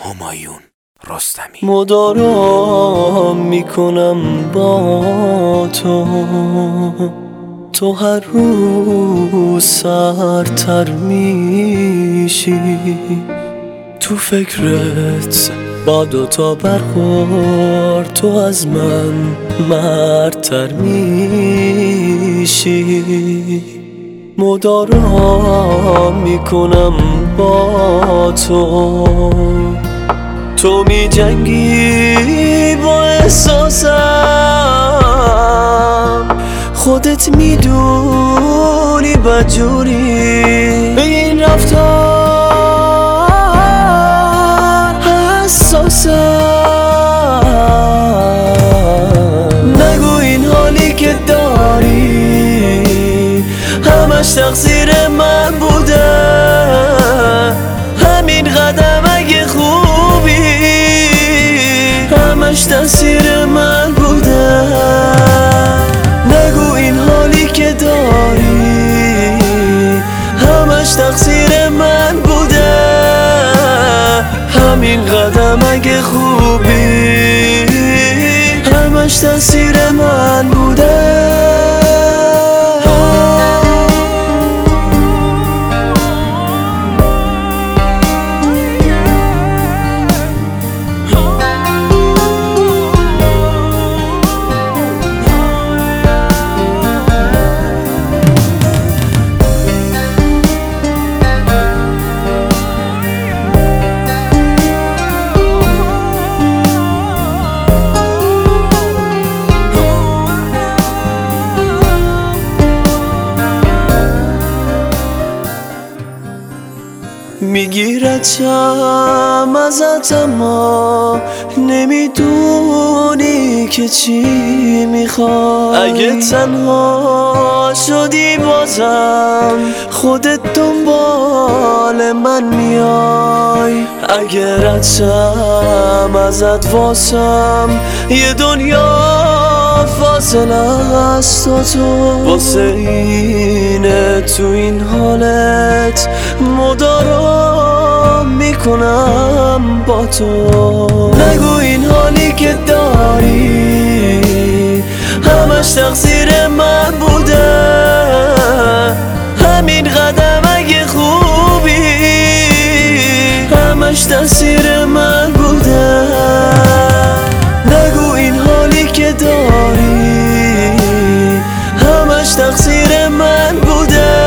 همایون رستمی. مدارا میکنم با تو هر روز سرتر میشی، تو فکرت با دوتا برخورد تو از من مردتر میشی. مدارا میکنم با تو می جنگی با احساسم، خودت میدونی بدجوری به این رفتار حساسم. نگو این حالی که داری همش تقصیر من بوده، همین قدم اگه خوبی همش تقصیر من بوده. نگو این حالی که داری همش تقصیر من بوده، همین قدم اگه خوبی همش تقصیر من بوده. میگیرتم ازت اما نمیدونی که چی میخوای. اگه تنها شدی بازم خودت دنبال من میای. اگه ردشم ازت واسم یه دنیا فاصله است تو، واسه اینه تو این حالت مدارا میکنم با تو. نگو این حالی که داری همش تقصیر من بوده، همین قدم اگه خوبی همش تقصیر من بوده. نگو این حالی که داری همش تقصیر من بوده،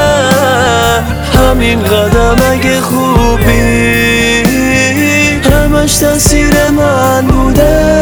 همین قدم اگه خوبی همش تقصیر من بوده.